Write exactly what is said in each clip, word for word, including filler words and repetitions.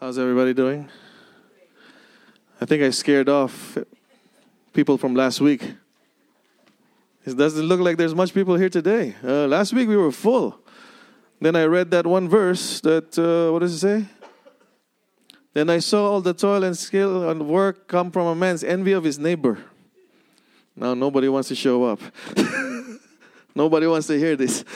How's everybody doing? I think I scared off people from last week. It doesn't look like there's much people here today. Uh, last week we were full. Then I read that one verse that, uh, what does it say? Then I saw all the toil and skill and work come from a man's envy of his neighbor. Now nobody wants to show up. Nobody wants to hear this.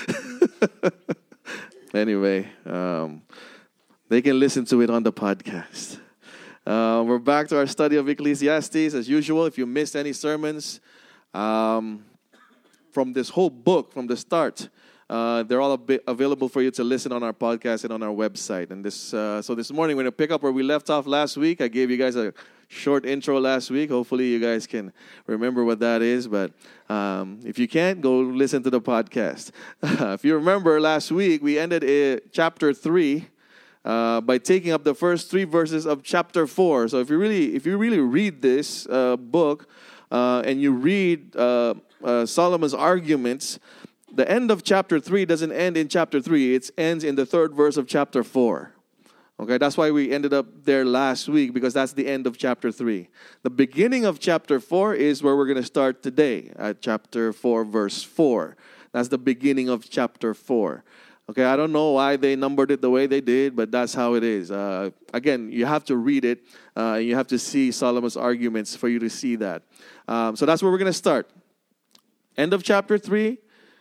Anyway, um, they can listen to it on the podcast. Uh, we're back to our study of Ecclesiastes. As usual, if you missed any sermons um, from this whole book, from the start, uh, they're all ab- available for you to listen on our podcast and on our website. And this, uh, so this morning, we're going to pick up where we left off last week. I gave you guys a short intro last week. Hopefully, you guys can remember what that is. But um, if you can't, go listen to the podcast. If you remember, last week, we ended in chapter three. Uh, by taking up the first three verses of chapter four. So if you really, if you really read this uh, book uh, and you read uh, uh, Solomon's arguments, the end of chapter three doesn't end in chapter three. It ends in the third verse of chapter four. Okay, that's why we ended up there last week, because that's the end of chapter three. The beginning of chapter four is where we're going to start today, at chapter four, verse four. That's the beginning of chapter four. Okay, I don't know why they numbered it the way they did, but that's how it is. Uh, again, you have to read it, uh, and you have to see Solomon's arguments for you to see that. Um, so that's where we're going to start. End of chapter three,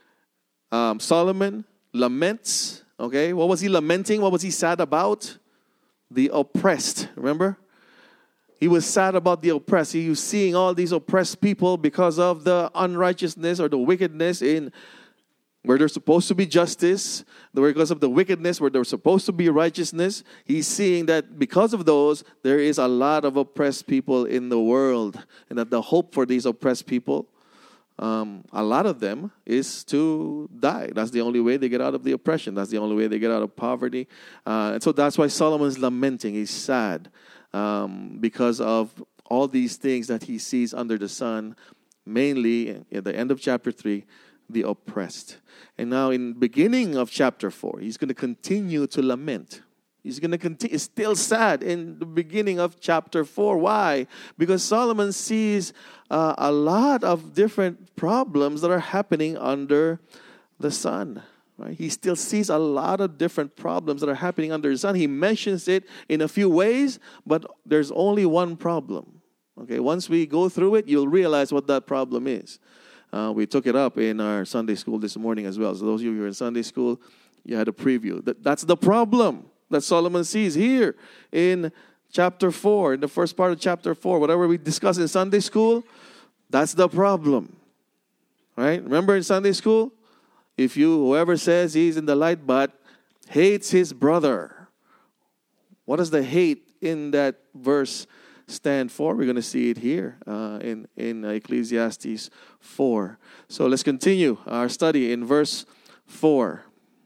um, Solomon laments. Okay, what was he lamenting? What was he sad about? The oppressed, remember? He was sad about the oppressed. He was seeing all these oppressed people because of the unrighteousness or the wickedness in where there's supposed to be justice, because of the wickedness where there's supposed to be righteousness. He's seeing that because of those, there is a lot of oppressed people in the world. And that the hope for these oppressed people, um, a lot of them, is to die. That's the only way they get out of the oppression. That's the only way they get out of poverty. Uh, and so that's why Solomon's lamenting. He's sad um, because of all these things that he sees under the sun, mainly at the end of chapter three, the oppressed. And now in the beginning of chapter four, he's going to continue to lament. He's going to continue, it's still sad in the beginning of chapter four. Why? Because Solomon sees uh, a lot of different problems that are happening under the sun. Right? He still sees a lot of different problems that are happening under the sun. He mentions it in a few ways, but there's only one problem. Okay, once we go through it, you'll realize what that problem is. Uh, we took it up in our Sunday school this morning as well. So those of you who are in Sunday school, you had a preview. That, that's the problem that Solomon sees here in chapter four, in the first part of chapter four. Whatever we discuss in Sunday school, that's the problem. Right? Remember in Sunday school, if you, whoever says he's in the light but hates his brother, what does the hate in that verse stand for? We're going to see it here uh, in, in Ecclesiastes four. So let's continue our study in verse four.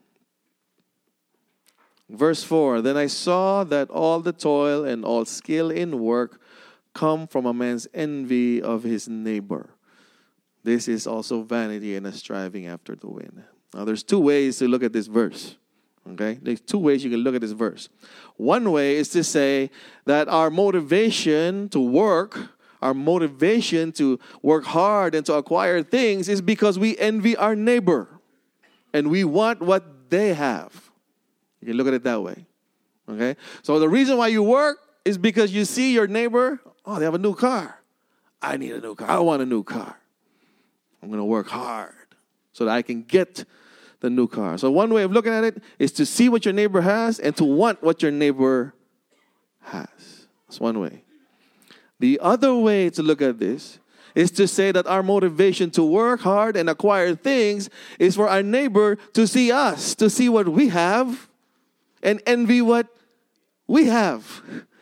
Verse four, then I saw that all the toil and all skill in work come from a man's envy of his neighbor. This is also vanity and a striving after the wind. Now there's two ways to look at this verse. Okay, there's two ways you can look at this verse. One way is to say that our motivation to work, our motivation to work hard and to acquire things is because we envy our neighbor and we want what they have. You can look at it that way. Okay, so the reason why you work is because you see your neighbor, oh, they have a new car. I need a new car. I want a new car. I'm going to work hard so that I can get the new car. So one way of looking at it is to see what your neighbor has and to want what your neighbor has. That's one way. The other way to look at this is to say that our motivation to work hard and acquire things is for our neighbor to see us, to see what we have and envy what we have.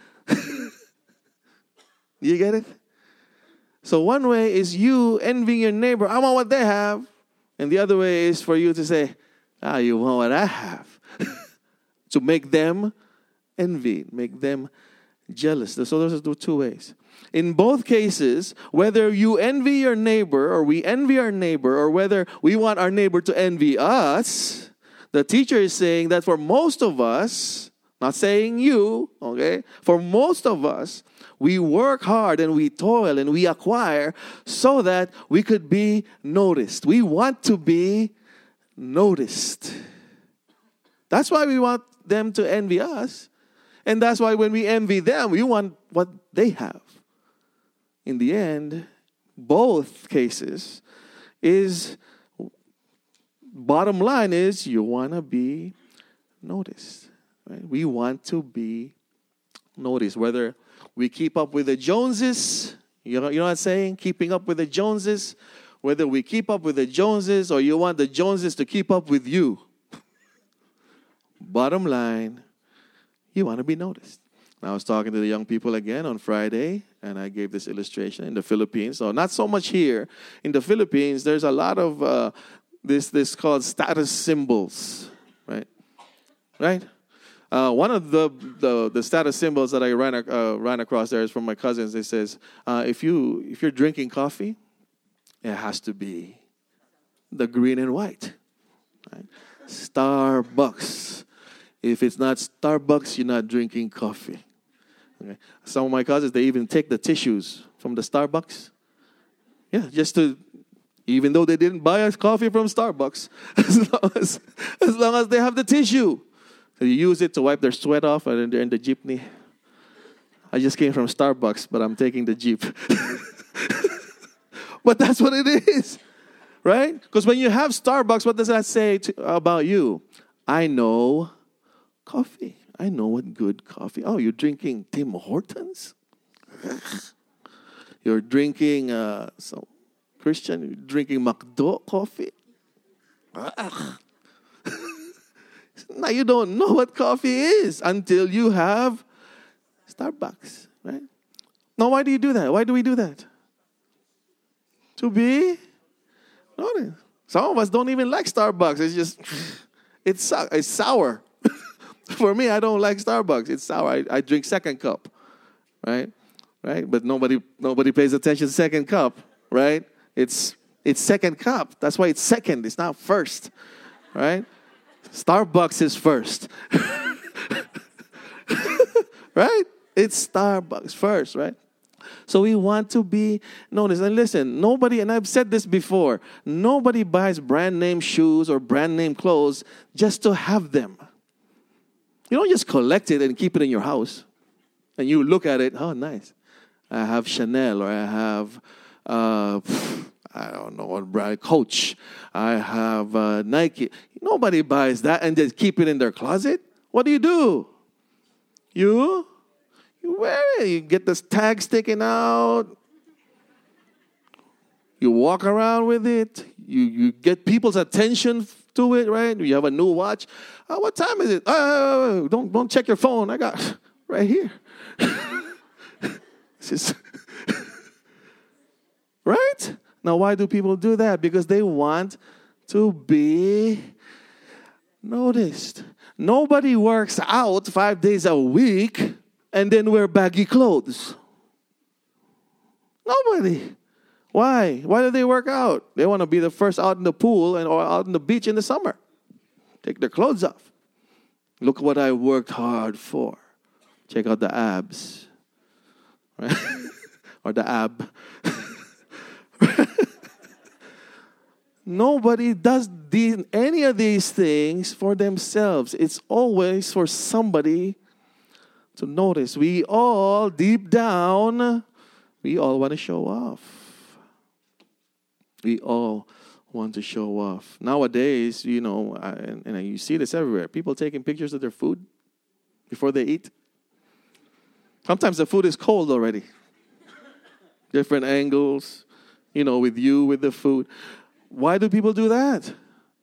You get it? So one way is you envying your neighbor. I want what they have. And the other way is for you to say, ah, you want what I have. To make them envy, make them jealous. So those are the two ways. In both cases, whether you envy your neighbor or we envy our neighbor or whether we want our neighbor to envy us, the teacher is saying that for most of us, Not saying you, okay? For most of us, we work hard and we toil and we acquire so that we could be noticed. We want to be noticed. That's why we want them to envy us. And that's why when we envy them, we want what they have. In the end, both cases is, bottom line is, you want to be noticed. Right? We want to be noticed. Whether we keep up with the Joneses, you know, you know what I'm saying? Keeping up with the Joneses. Whether we keep up with the Joneses or you want the Joneses to keep up with you. Bottom line, you want to be noticed. I was talking to the young people again on Friday, and I gave this illustration in the Philippines. So not so much here. In the Philippines, there's a lot of uh, this this called status symbols, right? Right? Uh, one of the, the the status symbols that I ran uh, ran across there is from my cousins. It says, uh, if you if you're drinking coffee, it has to be the green and white. Right? Starbucks. If it's not Starbucks, you're not drinking coffee. Okay. Some of my cousins, they even take the tissues from the Starbucks. Yeah, just to, even though they didn't buy us coffee from Starbucks, as long as, as long as they have the tissue. So you use it to wipe their sweat off and they're in the jeepney. I just came from Starbucks, but I'm taking the Jeep. But that's what it is, right? Because when you have Starbucks, what does that say to, about you? I know coffee. I know what good coffee. Oh, you're drinking Tim Hortons? You're drinking uh, some Christian, you're drinking McDo coffee? Now you don't know what coffee is until you have Starbucks, right? Now, why do you do that? Why do we do that? To be noticed. Some of us don't even like Starbucks. It's just, it's, it's sour. For me, I don't like Starbucks. It's sour. I, I drink second cup, right? Right? But nobody nobody pays attention to second cup, right? It's it's second cup. That's why it's second. It's not first, right? Starbucks is first, right? It's Starbucks first, right? So we want to be noticed. And listen, nobody, and I've said this before, nobody buys brand name shoes or brand name clothes just to have them. You don't just collect it and keep it in your house. And you look at it, oh, nice. I have Chanel, or I have, uh, I don't know what brand, Coach. I have uh, Nike. Nobody buys that and just keep it in their closet. What do you do? You, you wear it. You get this tag sticking out. You walk around with it. You, you get people's attention to it, right? You have a new watch. Oh, what time is it? Oh, don't don't check your phone. I got right here. Just right? Now, why do people do that? Because they want to be noticed. Nobody works out five days a week and then wear baggy clothes. Nobody. Why? Why do they work out? They want to be the first out in the pool and or out on the beach in the summer. Take their clothes off. Look what I worked hard for. Check out the abs. Right? Or the ab. Nobody does these, any of these things for themselves. It's always for somebody to notice. We all, deep down, we all want to show off. We all want to show off. Nowadays, you know, I, and, and you see this everywhere. People taking pictures of their food before they eat. Sometimes the food is cold already. Different angles, you know, with you, with the food. Why do people do that?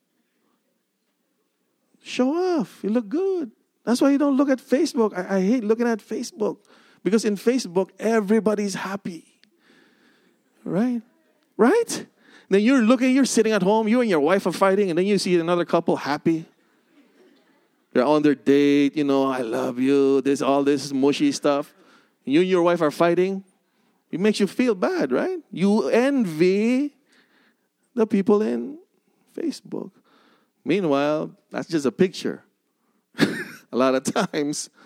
Show off. You look good. That's why you don't look at Facebook. I, I hate looking at Facebook. Because in Facebook, everybody's happy. Right? Right? Then you're looking, you're sitting at home, you and your wife are fighting, and then you see another couple happy. They're on their date, you know, I love you, this, all this mushy stuff. You and your wife are fighting. It makes you feel bad, right? You envy the people in Facebook. Meanwhile, that's just a picture. A lot of times,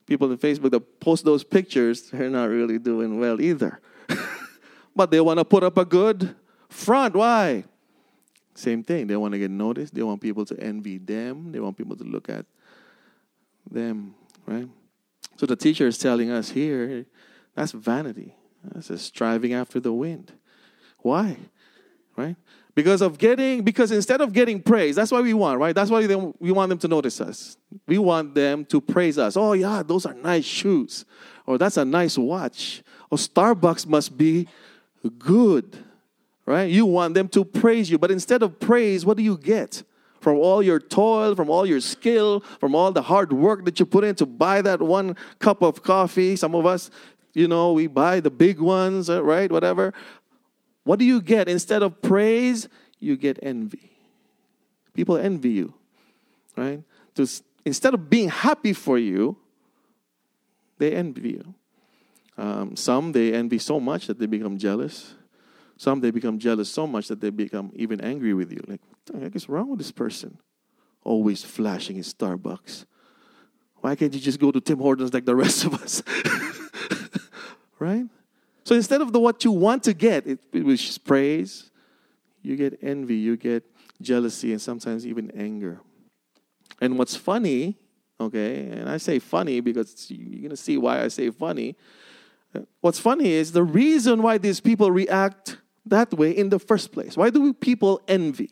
People on Facebook that post those pictures, they're not really doing well either. But they want to put up a good front. Why? Same thing. They want to get noticed. They want people to envy them. They want people to look at them, right? So the teacher is telling us here, that's vanity. That's a striving after the wind. Why? Right? Because of getting, because instead of getting praise, that's what we want, right? That's why we, we want them to notice us. We want them to praise us. Oh, yeah, those are nice shoes. Or that's a nice watch. Or Starbucks must be good, right? You want them to praise you. But instead of praise, what do you get? From all your toil, from all your skill, from all the hard work that you put in to buy that one cup of coffee. Some of us, you know, we buy the big ones, right? Whatever. What do you get? Instead of praise, you get envy. People envy you, right? To, instead of being happy for you, they envy you. Um, some, they envy so much that they become jealous. Some, they become jealous so much that they become even angry with you. Like, what the heck is wrong with this person? Always flashing his Starbucks. Why can't you just go to Tim Hortons like the rest of us? Right? So instead of the what you want to get, it, it was praise, you get envy, you get jealousy, and sometimes even anger. And what's funny, okay, and I say funny because you're going to see why I say funny. What's funny is the reason why these people react that way in the first place. Why do people envy?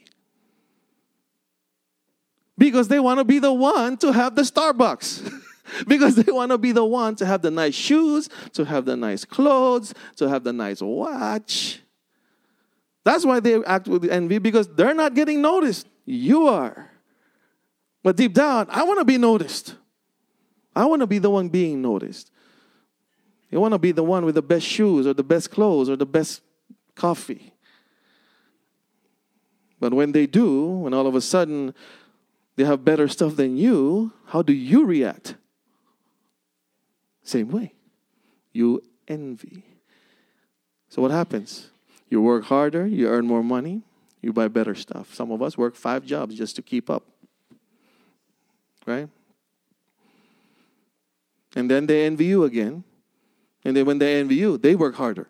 Because they want to be the one to have the Starbucks. Because they want to be the one to have the nice shoes, to have the nice clothes, to have the nice watch. That's why they act with envy, because they're not getting noticed. You are. But deep down, I want to be noticed. I want to be the one being noticed. You want to be the one with the best shoes or the best clothes or the best coffee. But when they do, when all of a sudden they have better stuff than you, how do you react? Same way. You envy. So what happens? You work harder, you earn more money, you buy better stuff. Some of us work five jobs just to keep up. Right? And then they envy you again. And then when they envy you, they work harder.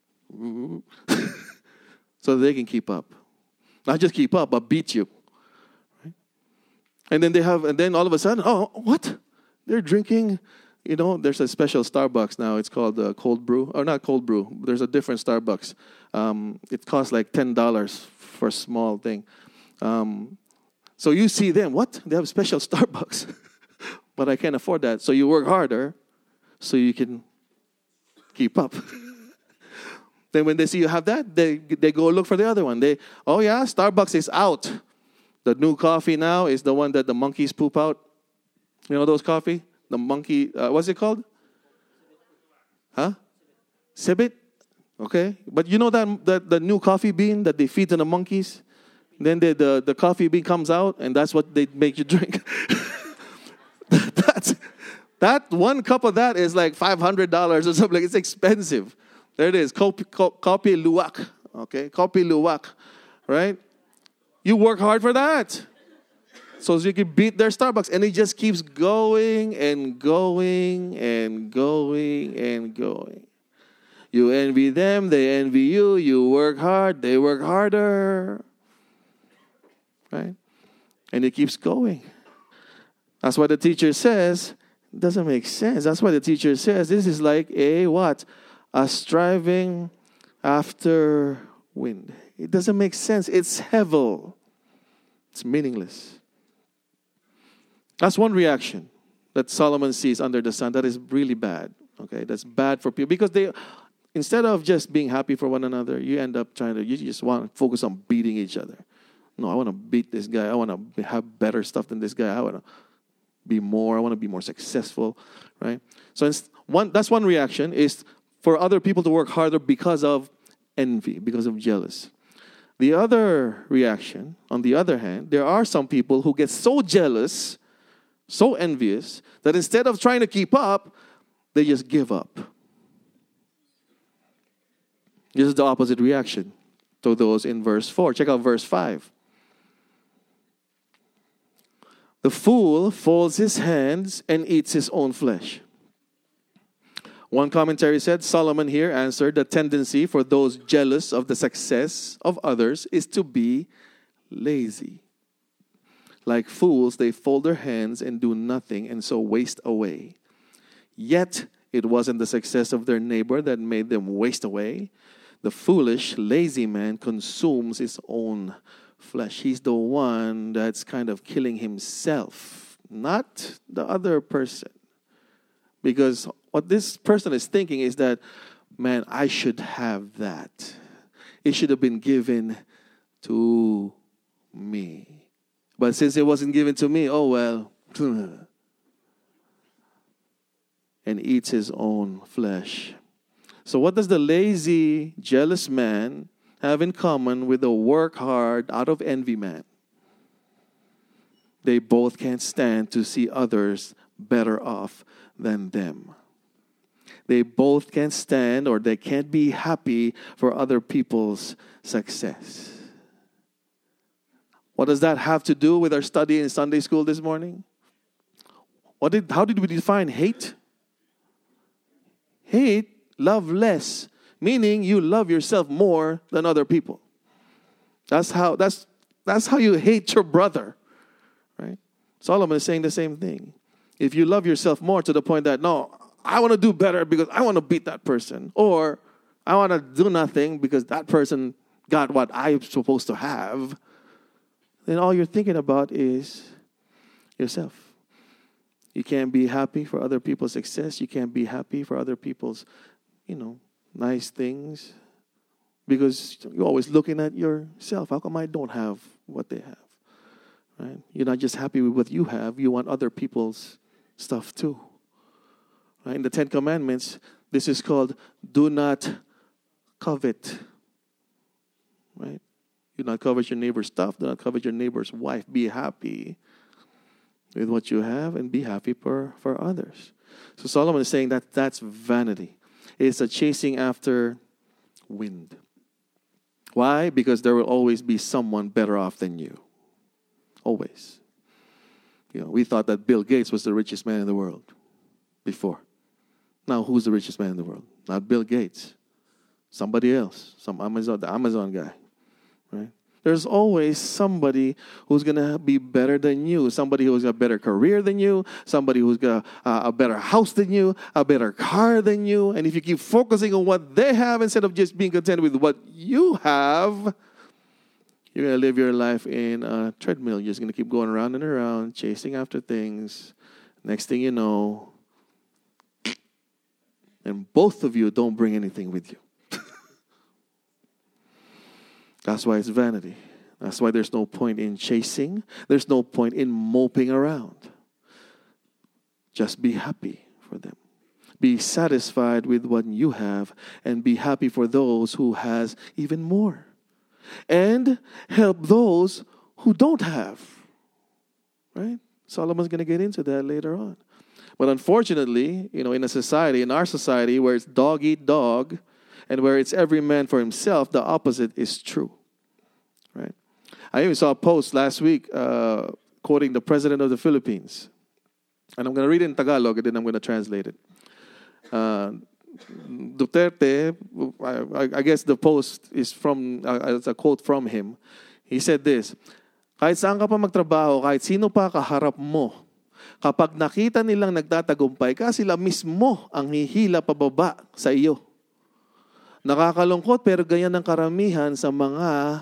So they can keep up. Not just keep up, but beat you. Right? And then they have, and then all of a sudden, oh, what? They're drinking, you know, there's a special Starbucks now. It's called uh, cold brew. Or not cold brew. There's a different Starbucks. Um, it costs like ten dollars for a small thing. Um, so you see them, what? They have special Starbucks. But I can't afford that. So you work harder so you can keep up. Then when they see you have that, they they go look for the other one. They, oh yeah, Starbucks is out. The new coffee now is the one that the monkeys poop out. You know those coffee? The monkey, uh, what's it called? Huh? Civet? Okay. But you know that, that the new coffee bean that they feed to the monkeys? Then they, the, the coffee bean comes out, and that's what they make you drink. That's, that one cup of that is like five hundred dollars or something. It's expensive. There it is. Kopi, Kopi Luwak. Okay. Kopi Luwak. Right? You work hard for that. So you can beat their Starbucks. And it just keeps going and going and going and going. You envy them. They envy you. You work hard. They work harder. Right? And it keeps going. That's why the teacher says, it doesn't make sense. That's why the teacher says, this is like a what? A striving after wind. It doesn't make sense. It's hevel. It's meaningless. That's one reaction that Solomon sees under the sun. That is really bad. Okay, that's bad for people. Because they, instead of just being happy for one another, you end up trying to, you just want to focus on beating each other. No, I want to beat this guy. I want to have better stuff than this guy. I want to be more. I want to be more successful, right? So it's one, that's one reaction, is for other people to work harder because of envy, because of jealous. The other reaction, on the other hand, there are some people who get so jealous, so envious, that instead of trying to keep up, they just give up. This is the opposite reaction to those in verse four. Check out verse five. The fool folds his hands and eats his own flesh. One commentary said, Solomon here answered, the tendency for those jealous of the success of others is to be lazy. Like fools, they fold their hands and do nothing and so waste away. Yet it wasn't the success of their neighbor that made them waste away. The foolish, lazy man consumes his own flesh. He's the one that's kind of killing himself, not the other person. Because what this person is thinking is that, man, I should have that. It should have been given to me. But since it wasn't given to me, oh well. And eats his own flesh. So what does the lazy, jealous man have in common with the work hard, out of envy man? They both can't stand to see others better off than them. They both can't stand or they can't be happy for other people's success. What does that have to do with our study in Sunday school this morning? What did, how did we define hate? Hate, love less, meaning you love yourself more than other people. That's how that's that's how you hate your brother, right? Solomon is saying the same thing. If you love yourself more to the point that, no, I want to do better because I want to beat that person, or I want to do nothing because that person got what I'm supposed to have, then all you're thinking about is yourself. You can't be happy for other people's success. You can't be happy for other people's, you know, nice things. Because you're always looking at yourself. How come I don't have what they have? Right? You're not just happy with what you have. You want other people's stuff too. Right? In the Ten Commandments, this is called do not covet. Right? Do not covet your neighbor's stuff. Do not covet your neighbor's wife. Be happy with what you have and be happy for, for others. So Solomon is saying that that's vanity. It's a chasing after wind. Why? Because there will always be someone better off than you. Always. You know, we thought that Bill Gates was the richest man in the world before. Now, who's the richest man in the world? Not Bill Gates. Somebody else. Some Amazon, the Amazon guy. Right? There's always somebody who's going to be better than you, somebody who's got a better career than you, somebody who's got a, a better house than you, a better car than you. And if you keep focusing on what they have instead of just being content with what you have, you're going to live your life in a treadmill. You're just going to keep going around and around, chasing after things. Next thing you know, and both of you don't bring anything with you. That's why it's vanity. That's why there's no point in chasing. There's no point in moping around. Just be happy for them. Be satisfied with what you have and be happy for those who has even more. And help those who don't have. Right? Solomon's going to get into that later on. But unfortunately, you know, in a society, in our society, where it's dog eat dog, and where it's every man for himself, the opposite is true. Right? I even saw a post last week uh, quoting the president of the Philippines. And I'm going to read it in Tagalog, and then I'm going to translate it. Uh, Duterte, I, I guess the post is from, uh, it's a quote from him. He said this, kahit saan ka pa magtrabaho, kahit sino pa kaharap mo, kapag nakita nilang nagtatagumpay ka, sila mismo ang hihila pababa sa iyo. Nakakalungkot pero ganyan ang karamihan sa mga...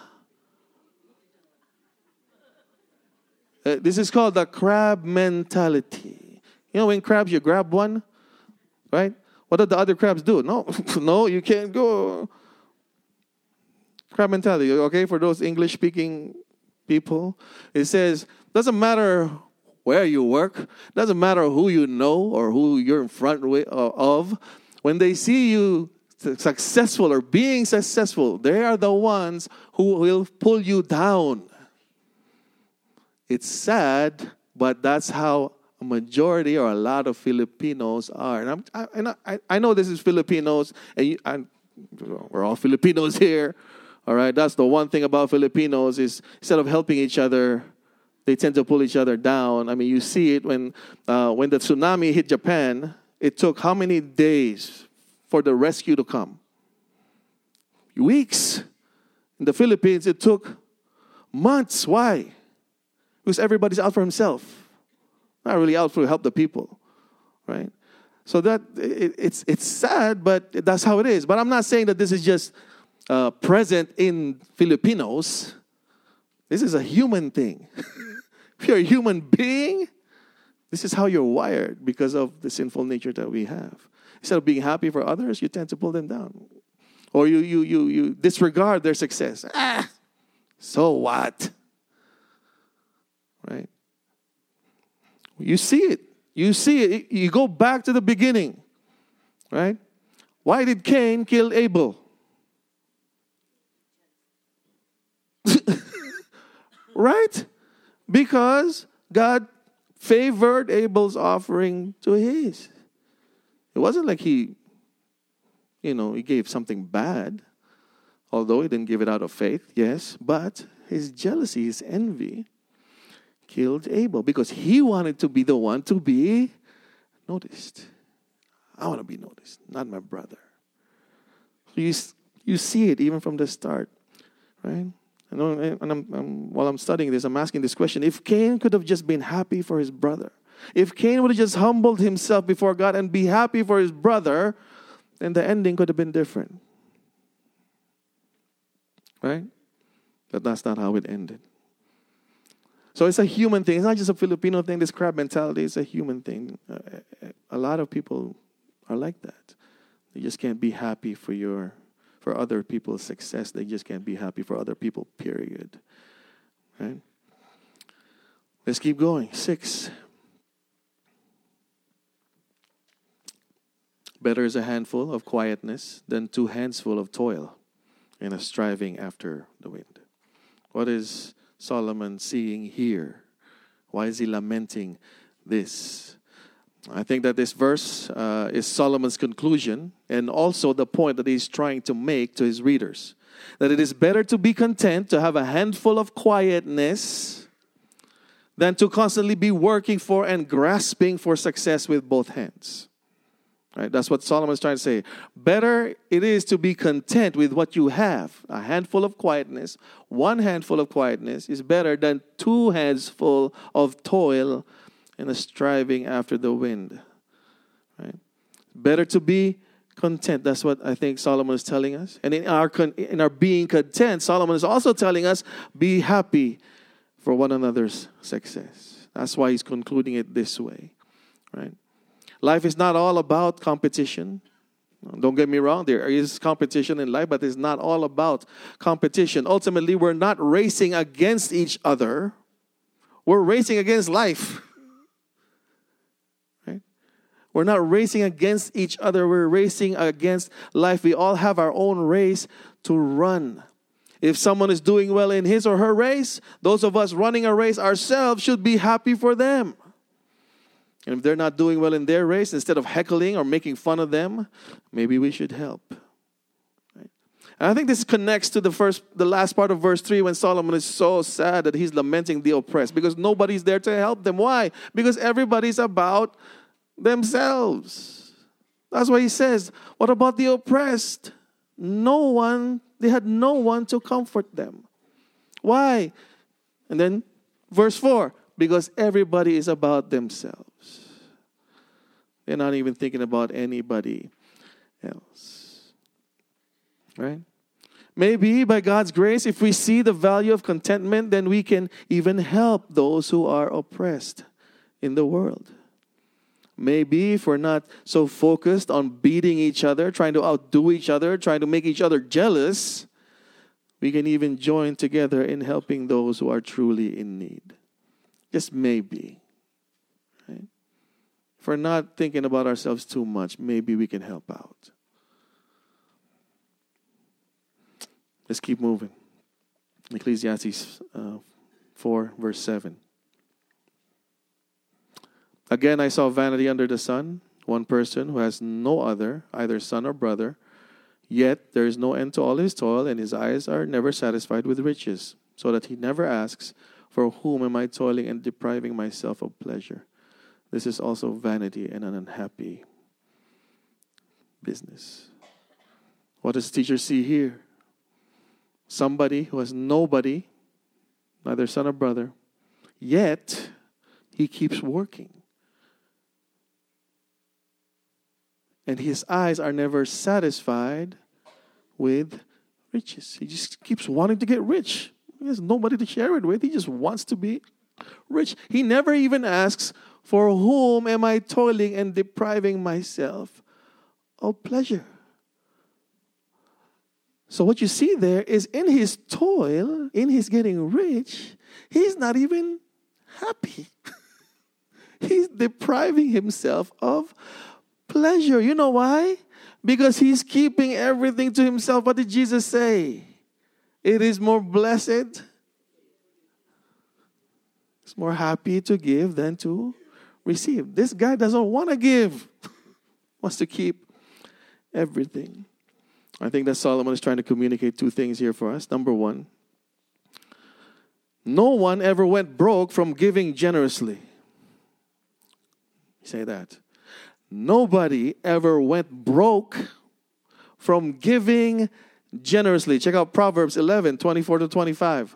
Uh, this is called the crab mentality. You know when crabs, you grab one, right? What do the other crabs do? No, no, you can't go. Crab mentality, okay? For those English-speaking people, it says, doesn't matter where you work, doesn't matter who you know or who you're in front of. When they see you successful or being successful, they are the ones who will pull you down. It's sad, but that's how a majority or a lot of Filipinos are. And, I'm, I, and I, I know this is Filipinos, and you, I, we're all Filipinos here. All right, that's the one thing about Filipinos is instead of helping each other, they tend to pull each other down. I mean, you see it when uh, when the tsunami hit Japan. it took how many days for the rescue to come? Weeks. In the Philippines, it took months. Why? Because everybody's out for himself. Not really out to help the people. Right? So that it, it's it's sad, but that's how it is. But I'm not saying that this is just uh, present in Filipinos. This is a human thing. If you're a human being, this is how you're wired because of the sinful nature that we have. Instead of being happy for others, you tend to pull them down. Or you you you you disregard their success. Ah, so what? Right? You see it. You see it. You go back to the beginning. Right? Why did Cain kill Abel? Right? Because God favored Abel's offering to his. It wasn't like he, you know, he gave something bad. Although he didn't give it out of faith, yes. But his jealousy, his envy, killed Abel. Because he wanted to be the one to be noticed. I want to be noticed, not my brother. You, you see it even from the start, right? And, and I'm, I'm, while I'm studying this, I'm asking this question. If Cain could have just been happy for his brother, if Cain would have just humbled himself before God and be happy for his brother, then the ending could have been different. Right? But that's not how it ended. So it's a human thing. It's not just a Filipino thing, this crab mentality. It's a human thing. A lot of people are like that. They just can't be happy for your For other people's success. They just can't be happy for other people, period. Right? Let's keep going. Six. Better is a handful of quietness than two handsful of toil and a striving after the wind. What is Solomon seeing here? Why is he lamenting this? I think that this verse uh, is Solomon's conclusion and also the point that he's trying to make to his readers. That it is better to be content to have a handful of quietness than to constantly be working for and grasping for success with both hands. Right? That's what Solomon's trying to say. Better it is to be content with what you have. A handful of quietness, one handful of quietness is better than two hands full of toil and a striving after the wind. Right? Better to be content. That's what I think Solomon is telling us. And in our in our being content, Solomon is also telling us, be happy for one another's success. That's why he's concluding it this way. Right? Life is not all about competition. Don't get me wrong, there is competition in life, but it's not all about competition. Ultimately, we're not racing against each other. We're racing against life. We're not racing against each other. We're racing against life. We all have our own race to run. If someone is doing well in his or her race, those of us running a race ourselves should be happy for them. And if they're not doing well in their race, instead of heckling or making fun of them, maybe we should help. Right? And I think this connects to the first, the last part of verse three when Solomon is so sad that he's lamenting the oppressed because nobody's there to help them. Why? Because everybody's about themselves. That's why he says, what about the oppressed? No one, they had no one to comfort them. Why? And then verse four, because everybody is about themselves. They're not even thinking about anybody else. Right? Maybe by God's grace, if we see the value of contentment, then we can even help those who are oppressed in the world. Maybe if we're not so focused on beating each other, trying to outdo each other, trying to make each other jealous, we can even join together in helping those who are truly in need. Just maybe. Right? If we're not thinking about ourselves too much, maybe we can help out. Let's keep moving. Ecclesiastes uh, four, verse seven. Again, I saw vanity under the sun, one person who has no other, either son or brother, yet there is no end to all his toil, and his eyes are never satisfied with riches, so that he never asks, for whom am I toiling and depriving myself of pleasure? This is also vanity and an unhappy business. What does the teacher see here? Somebody who has nobody, neither son or brother, yet he keeps working. And his eyes are never satisfied with riches. He just keeps wanting to get rich. He has nobody to share it with. He just wants to be rich. He never even asks, for whom am I toiling and depriving myself of pleasure? So what you see there is in his toil, in his getting rich, he's not even happy. He's depriving himself of pleasure. You know why? Because he's keeping everything to himself. What did Jesus say? It is more blessed. It's more happy to give than to receive. This guy doesn't want to give. Wants to keep everything. I think that Solomon is trying to communicate two things here for us. Number one, no one ever went broke from giving generously. Say that. Nobody ever went broke from giving generously. Check out Proverbs eleven, twenty-four to twenty-five.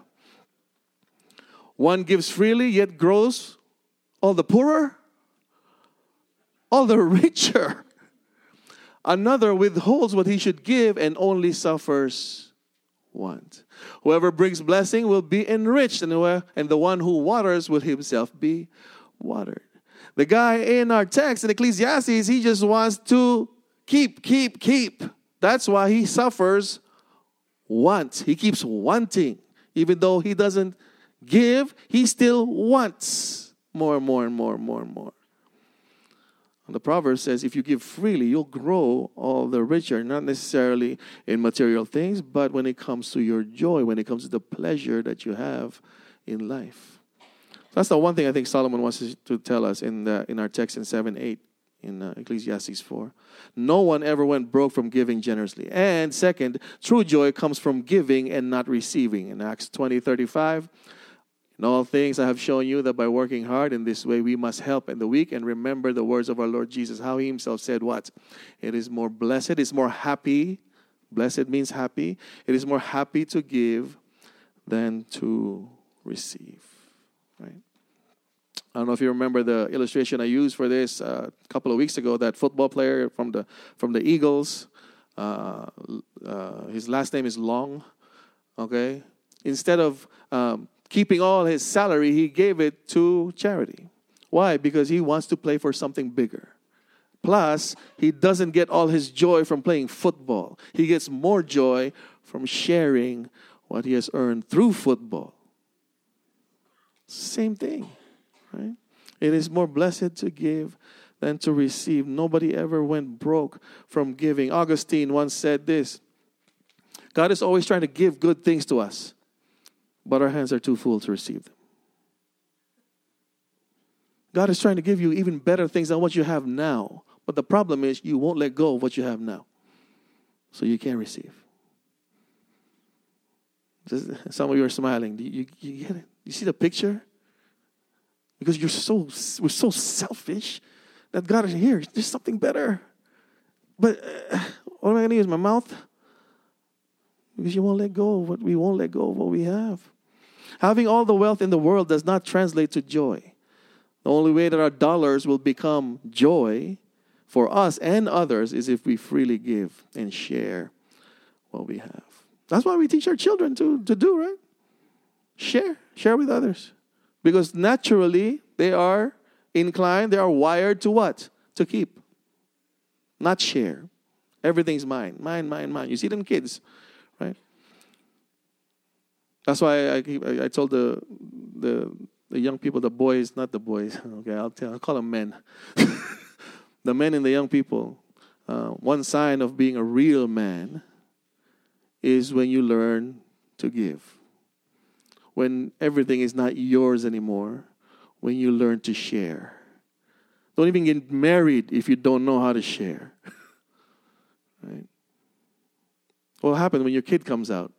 One gives freely, yet grows all the poorer, all the richer. Another withholds what he should give and only suffers want. Whoever brings blessing will be enriched, and the one who waters will himself be watered. The guy in our text in Ecclesiastes, he just wants to keep, keep, keep. That's why he suffers want. He keeps wanting. Even though he doesn't give, he still wants more and more and more and more and more. The proverb says, if you give freely, you'll grow all the richer, not necessarily in material things, but when it comes to your joy, when it comes to the pleasure that you have in life. That's the one thing I think Solomon wants to tell us in the, in our text in seven eight in uh, Ecclesiastes four. No one ever went broke from giving generously. And second, true joy comes from giving and not receiving. In Acts twenty thirty-five, in all things I have shown you that by working hard in this way we must help in the weak and remember the words of our Lord Jesus, how he himself said what? It is more blessed, it's more happy. Blessed means happy. It is more happy to give than to receive. Right? I don't know if you remember the illustration I used for this uh, a couple of weeks ago. That football player from the from the Eagles, uh, uh, his last name is Long. Okay, instead of um, keeping all his salary, he gave it to charity. Why? Because he wants to play for something bigger. Plus, he doesn't get all his joy from playing football. He gets more joy from sharing what he has earned through football. Same thing, right? It is more blessed to give than to receive. Nobody ever went broke from giving. Augustine once said this: God is always trying to give good things to us, but our hands are too full to receive them. God is trying to give you even better things than what you have now. But the problem is you won't let go of what you have now. So you can't receive. Just, some of you are smiling. Do you, you get it? You see the picture? Because you're so we're so selfish that God is here. There's something better. But uh, what am I going to use? My mouth? Because you won't let go of what we won't let go of what we have. Having all the wealth in the world does not translate to joy. The only way that our dollars will become joy for us and others is if we freely give and share what we have. That's why we teach our children to, to do, right? Share. Share with others. Because naturally, they are inclined, they are wired to what? To keep. Not share. Everything's mine. Mine, mine, mine. You see them kids, right? That's why I keep, I told the the the young people, the boys, not the boys. Okay, I'll tell. I'll call them men. The men and the young people. Uh, one sign of being a real man is when you learn to give. When everything is not yours anymore. When you learn to share. Don't even get married if you don't know how to share. Right? What will happen when your kid comes out?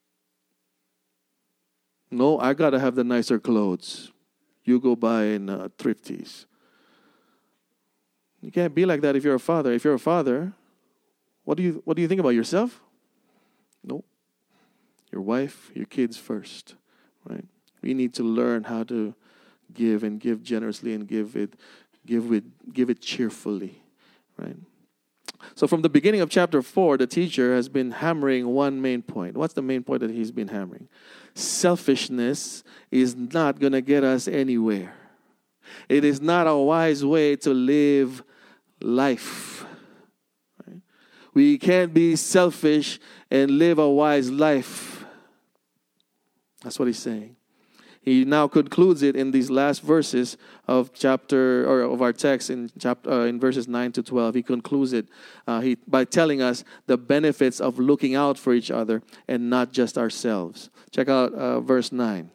No, I got to have the nicer clothes. You go buy in uh, Thrifties. You can't be like that if you're a father. If you're a father, What do you what do you think about yourself? No. Your wife, your kids first, right? We need to learn how to give and give generously and give it give it give it cheerfully, right? So from the beginning of chapter four, the teacher has been hammering one main point. What's the main point that he's been hammering? Selfishness is not going to get us anywhere. It is not a wise way to live life. Right? We can't be selfish and live a wise life. That's what he's saying. He now concludes it in these last verses of chapter or of our text in chapter uh, in verses nine to twelve. He concludes it uh, he, by telling us the benefits of looking out for each other and not just ourselves. Check out uh, verse nine.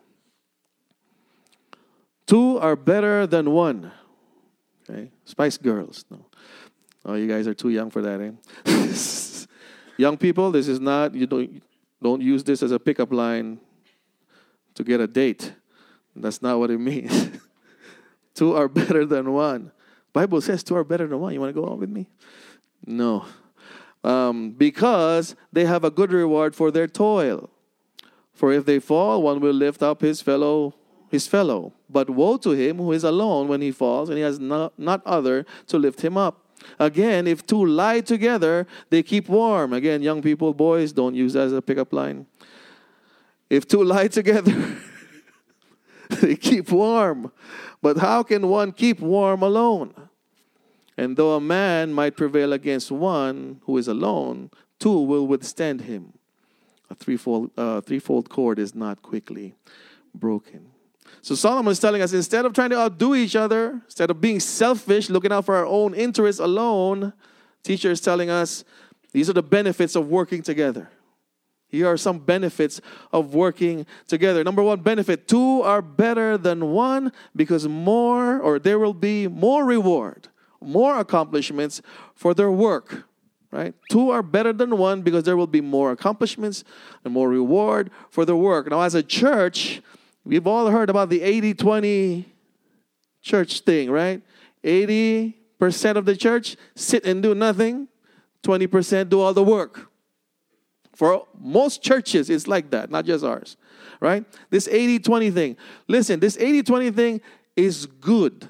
Two are better than one. Okay, Spice Girls. No, oh, you guys are too young for that, eh? Young people, this is not. You don't don't use this as a pickup line to get a date. That's not what it means. Two are better than one. Bible says two are better than one. You want to go on with me? No. Um, because they have a good reward for their toil. For if they fall, one will lift up his fellow, his fellow. But woe to him who is alone when he falls, and he has not, not other to lift him up. Again, if two lie together, they keep warm. Again, young people, boys, don't use that as a pickup line. If two lie together, they keep warm. But how can one keep warm alone? And though a man might prevail against one who is alone, two will withstand him. A threefold, uh, threefold cord is not quickly broken. So Solomon is telling us, instead of trying to outdo each other, instead of being selfish, looking out for our own interests alone, teacher is telling us, these are the benefits of working together. Here are some benefits of working together. Number one benefit, two are better than one because more, or there will be more reward, more accomplishments for their work, right? Two are better than one because there will be more accomplishments and more reward for their work. Now, as a church, we've all heard about the eighty twenty church thing, right? eighty percent of the church sit and do nothing, twenty percent do all the work. For most churches, it's like that, not just ours, right? This eighty twenty thing. Listen, this eighty twenty thing is good,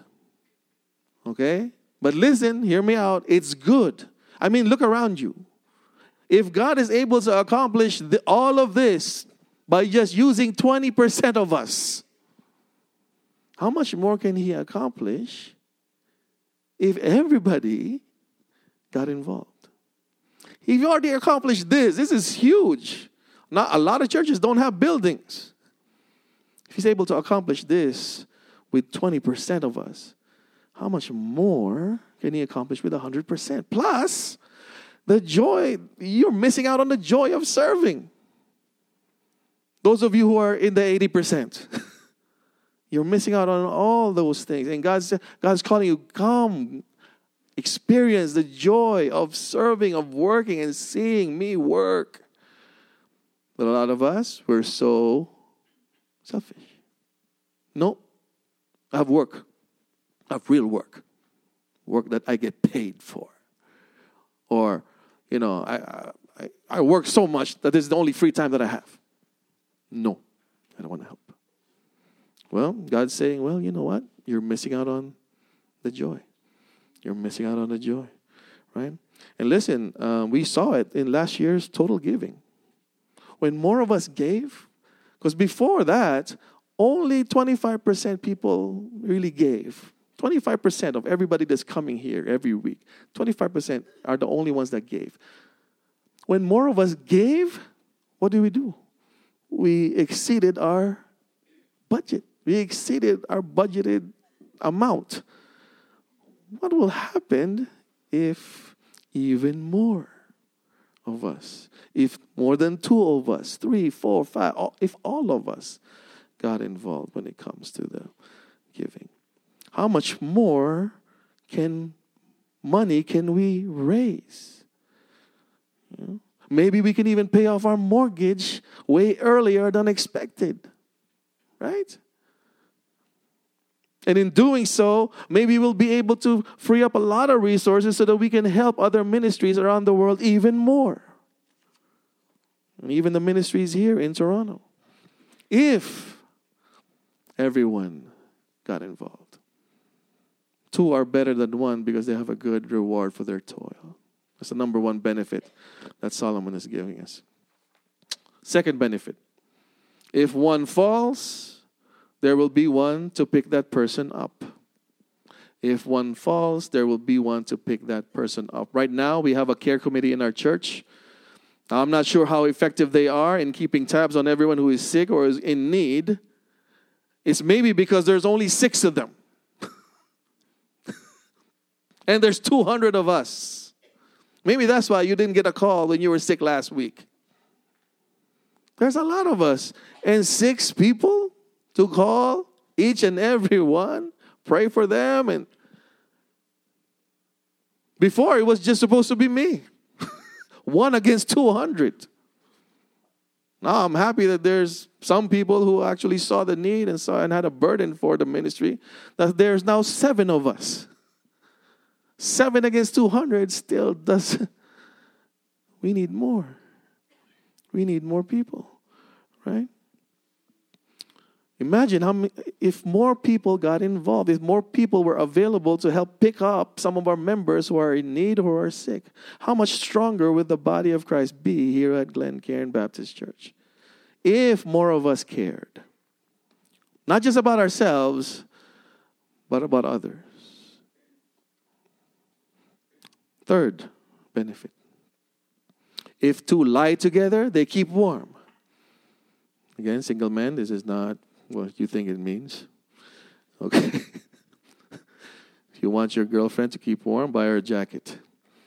okay? But listen, hear me out. It's good. I mean, look around you. If God is able to accomplish the, all of this by just using twenty percent of us, how much more can he accomplish if everybody got involved? He's already accomplished this. This is huge. Not a lot of churches don't have buildings. If he's able to accomplish this with twenty percent of us, how much more can he accomplish with one hundred percent? Plus, the joy, you're missing out on the joy of serving. Those of you who are in the eighty percent, you're missing out on all those things. And God's, God's calling you, come, experience the joy of serving, of working, and seeing me work. But a lot of us, we're so selfish. No, I have work. I have real work. Work that I get paid for. Or, you know, I, I, I work so much that this is the only free time that I have. No, I don't want to help. Well, God's saying, well, you know what? You're missing out on the joy. You're missing out on the joy, right? And listen, uh, we saw it in last year's total giving. When more of us gave, because before that, only twenty-five percent people really gave. twenty-five percent of everybody that's coming here every week, twenty-five percent are the only ones that gave. When more of us gave, what do we do? We exceeded our budget. We exceeded our budgeted amount. What will happen if even more of us, if more than two of us, three, four, five, if all of us got involved when it comes to the giving? How much more can money can we raise? You know? Maybe we can even pay off our mortgage way earlier than expected, right? And in doing so, maybe we'll be able to free up a lot of resources so that we can help other ministries around the world even more. And even the ministries here in Toronto. If everyone got involved. Two are better than one because they have a good reward for their toil. That's the number one benefit that Solomon is giving us. Second benefit. If one falls, there will be one to pick that person up. If one falls, there will be one to pick that person up. Right now, we have a care committee in our church. I'm not sure how effective they are in keeping tabs on everyone who is sick or is in need. It's maybe because there's only six of them. And there's two hundred of us. Maybe that's why you didn't get a call when you were sick last week. There's a lot of us. And six people to call, each and every one, pray for them. And before, it was just supposed to be me. One against two hundred. Now I'm happy that there's some people who actually saw the need and saw and had a burden for the ministry. That there's now seven of us. Seven against two hundred still doesn't. We need more. We need more people, right? Imagine how many, if more people got involved, if more people were available to help pick up some of our members who are in need or are sick, how much stronger would the body of Christ be here at Glencairn Baptist Church? If more of us cared. Not just about ourselves, but about others. Third benefit. If two lie together, they keep warm. Again, single men, this is not what you think it means. Okay. If you want your girlfriend to keep warm, buy her a jacket.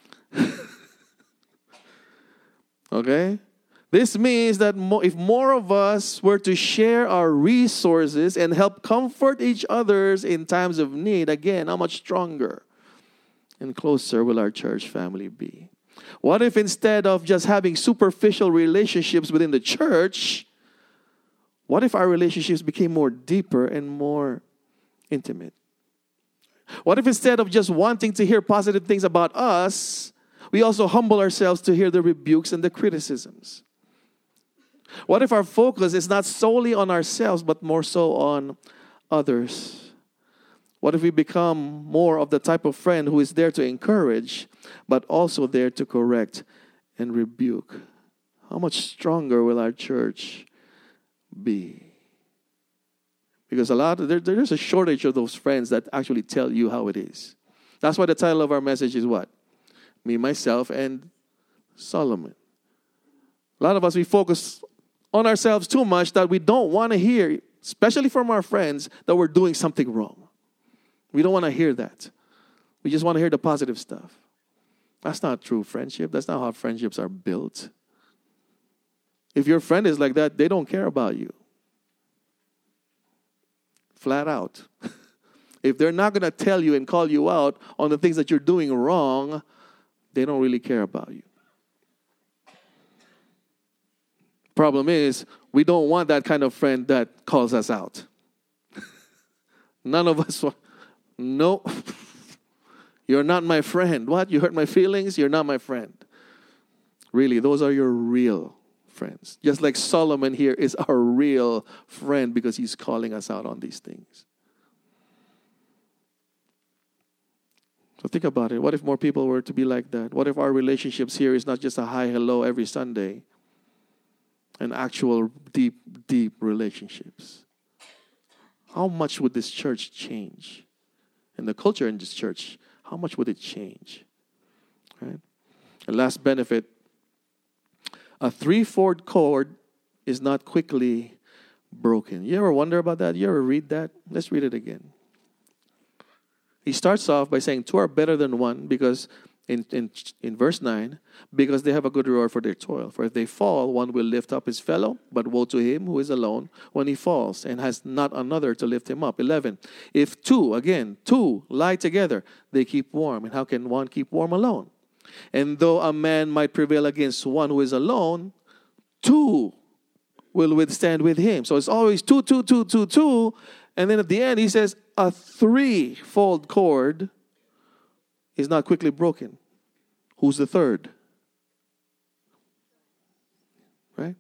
Okay? This means that mo- if more of us were to share our resources and help comfort each other in times of need, again, how much stronger and closer will our church family be? What if instead of just having superficial relationships within the church, what if our relationships became more deeper and more intimate? What if instead of just wanting to hear positive things about us, we also humble ourselves to hear the rebukes and the criticisms? What if our focus is not solely on ourselves, but more so on others? What if we become more of the type of friend who is there to encourage, but also there to correct and rebuke? How much stronger will our church be? Because a lot of, there, there's a shortage of those friends that actually tell you how it is. That's why the title of our message is what? Me, myself, and Solomon. A lot of us, we focus on ourselves too much that we don't want to hear, especially from our friends, that we're doing something wrong. We don't want to hear that. We just want to hear the positive stuff. That's not true friendship. That's not how friendships are built. If your friend is like that, they don't care about you. Flat out. If they're not going to tell you and call you out on the things that you're doing wrong, they don't really care about you. Problem is, we don't want that kind of friend that calls us out. None of us want. No, you're not my friend. What? You hurt my feelings? You're not my friend. Really, those are your real friends. Just like Solomon here is our real friend because he's calling us out on these things. So think about it. What if more people were to be like that? What if our relationships here is not just a hi, hello every Sunday, and actual deep, deep relationships? How much would this church change? And the culture in this church, how much would it change? Right? And last benefit, a three-fold cord is not quickly broken. You ever wonder about that? You ever read that? Let's read it again. He starts off by saying two are better than one because in, in, in verse nine, because they have a good reward for their toil. For if they fall, one will lift up his fellow, but woe to him who is alone when he falls and has not another to lift him up. eleven, if two, again, two lie together, they keep warm. And how can one keep warm alone? And though a man might prevail against one who is alone, two will withstand with him. So it's always two, two, two, two, two. And then at the end, he says, a threefold cord is not quickly broken. Who's the third? Right?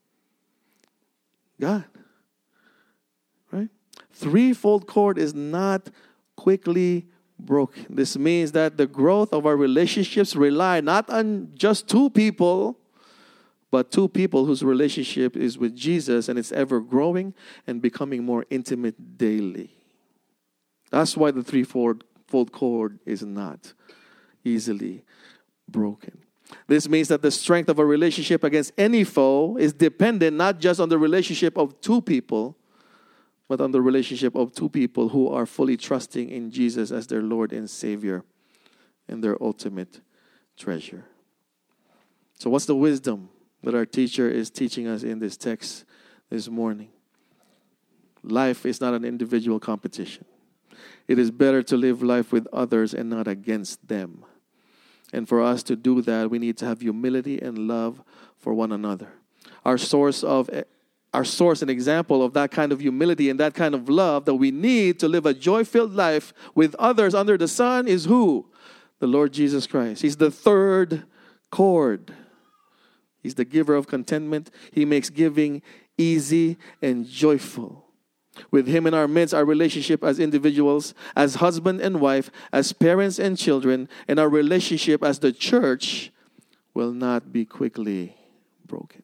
God. Right? Threefold cord is not quickly broken. This means that the growth of our relationships rely not on just two people, but two people whose relationship is with Jesus, and it's ever growing and becoming more intimate daily. That's why the threefold cord is not easily broken. This means that the strength of a relationship against any foe is dependent not just on the relationship of two people, but on the relationship of two people who are fully trusting in Jesus as their Lord and Savior and their ultimate treasure. So what's the wisdom that our teacher is teaching us in this text this morning? Life is not an individual competition. It is better to live life with others and not against them. And for us to do that, we need to have humility and love for one another. Our source of our source and example of that kind of humility and that kind of love that we need to live a joy-filled life with others under the sun is who? The Lord Jesus Christ. He's the third cord. He's the giver of contentment. He makes giving easy and joyful. With Him in our midst, our relationship as individuals, as husband and wife, as parents and children, and our relationship as the church will not be quickly broken.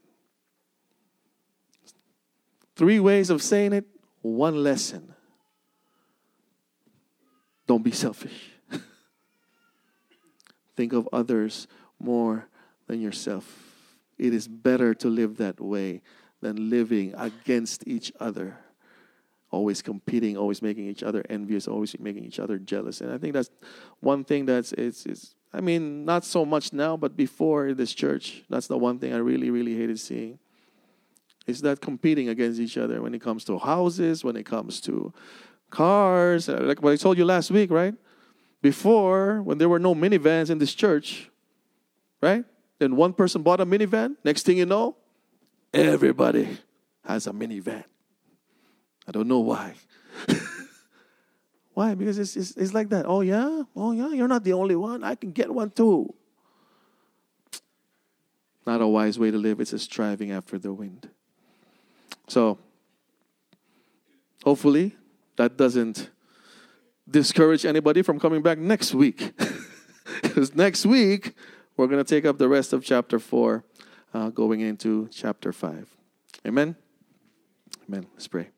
Three ways of saying it, one lesson. Don't be selfish. Think of others more than yourself. It is better to live that way than living against each other. Always competing, always making each other envious, always making each other jealous. And I think that's one thing that's, it's, it's, I mean, not so much now, but before in this church, that's the one thing I really, really hated seeing. It's that competing against each other when it comes to houses, when it comes to cars. Like what I told you last week, right? Before, when there were no minivans in this church, right? Then one person bought a minivan. Next thing you know, everybody has a minivan. I don't know why. Why? Because it's, it's it's like that. Oh, yeah? Oh, yeah? You're not the only one. I can get one too. Not a wise way to live. It's a striving after the wind. So, hopefully, that doesn't discourage anybody from coming back next week. Because next week, we're going to take up the rest of chapter four, uh, going into chapter five. Amen? Amen. Let's pray.